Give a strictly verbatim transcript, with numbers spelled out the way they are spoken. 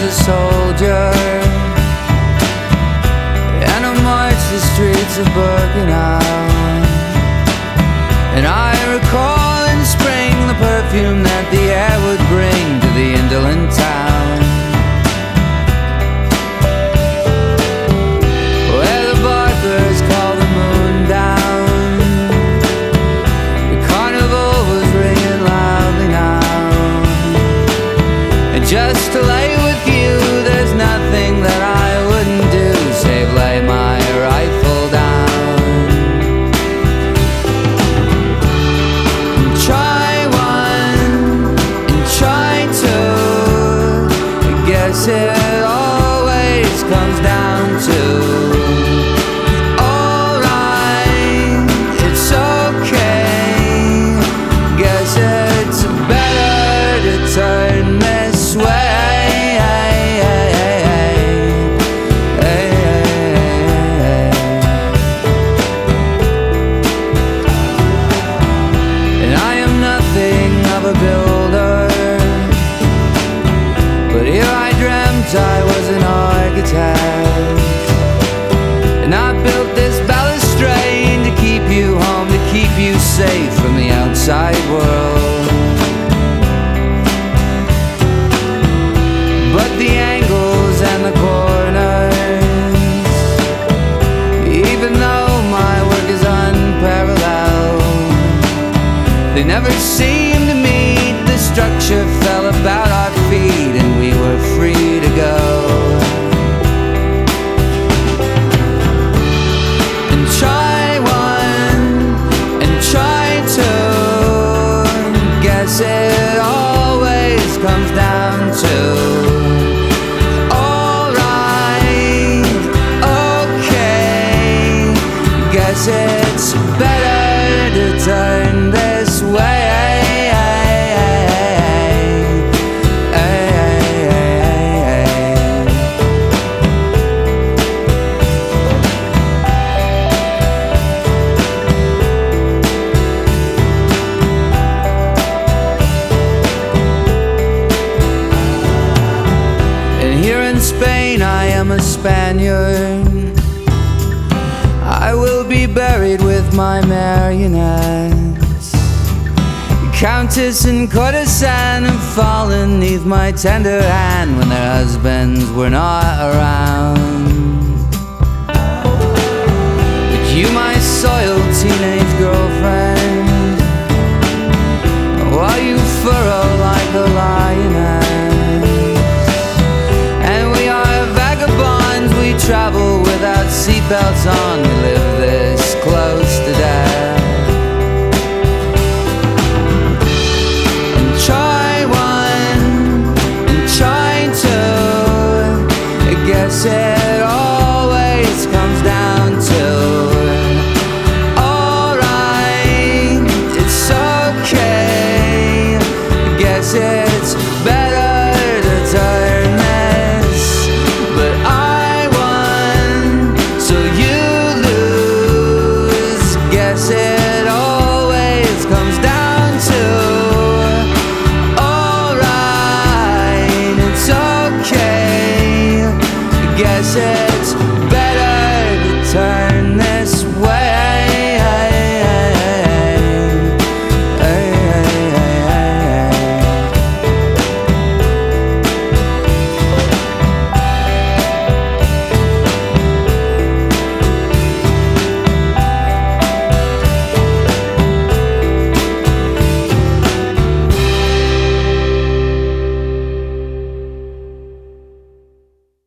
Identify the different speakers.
Speaker 1: a soldier, and I marched the streets of Birkenau. And I recall in spring the perfume that the air would bring to the indolent town, where the barkers call the moon down. The carnival was ringing loudly now, and just to lay with you, there's nothing that I wouldn't do save lay my rifle down. It always comes down to alright, it's okay. Guess it's better to turn this way. And I am nothing of a builder, but here I I was an architect, and I built this balustrade to keep you home, to keep you safe from the outside world. But the angles and the corners, even though my work is unparalleled, they never seem to meet. The structure fell about our feet and we were free to go. And try one, and try two. Guess it always comes down to alright, okay. Guess it's better to turn this way. Spain, I am a Spaniard. I will be buried with my marionettes. Countess and courtesan have fallen neath my tender hand when their husbands were not around. But you, my soiled teenage girlfriend, while you furrow like a lioness, we travel without seatbelts on. We live this close to death. And try one, and try two. I guess it always comes down to alright, it's okay. I guess it's better to turn this, but I it always comes down to alright, it's okay. I guess it